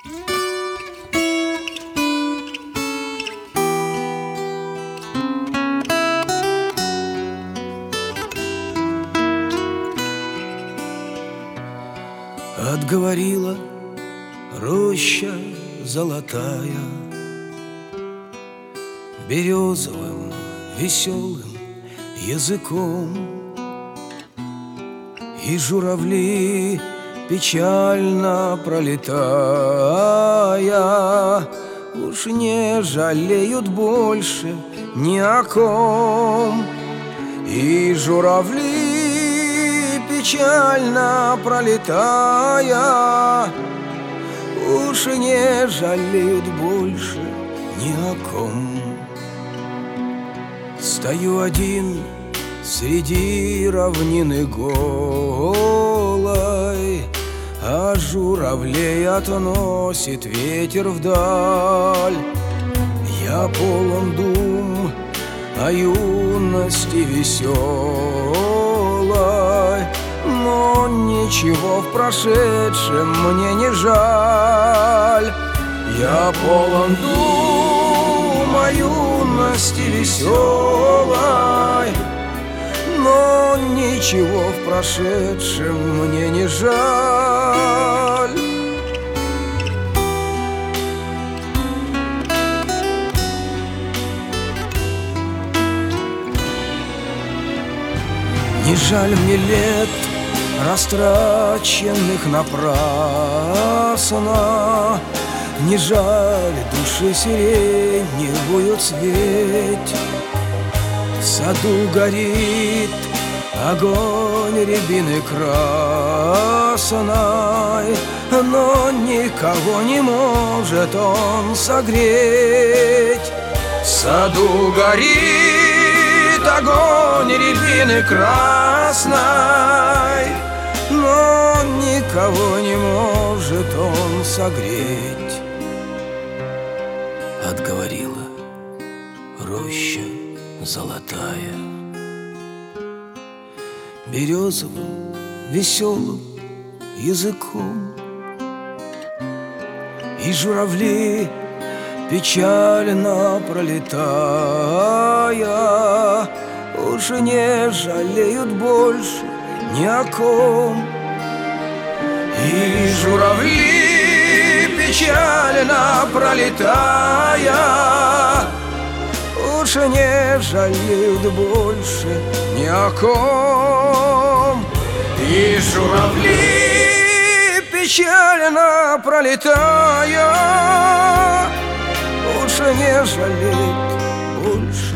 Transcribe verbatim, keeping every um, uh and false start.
Отговорила роща золотая березовым веселым языком, и журавли, печально пролетая, уж не жалеют больше ни о ком. И журавли, печально пролетая, уж не жалеют больше ни о ком. Стою один среди равнины голой, а журавлей относит ветер вдаль. Я полон дум о юности веселой, но ничего в прошедшем мне не жаль. Я полон дум о юности веселой, но ничего в прошедшем мне не жаль. Не жаль мне лет, растраченных напрасно, не жаль души сиреневую цветь. В саду горит огонь рябины красной, но никого не может он согреть. В саду горит огонь рябины красной, но никого не может он согреть. Отговорила роща золотая березовым веселым языком, и журавли, печально пролетая, уж не жалеют больше ни о ком. И журавли, печально пролетая, уж не жалеют больше ни о ком. И журавли, печально пролетая, уж не жалеют больше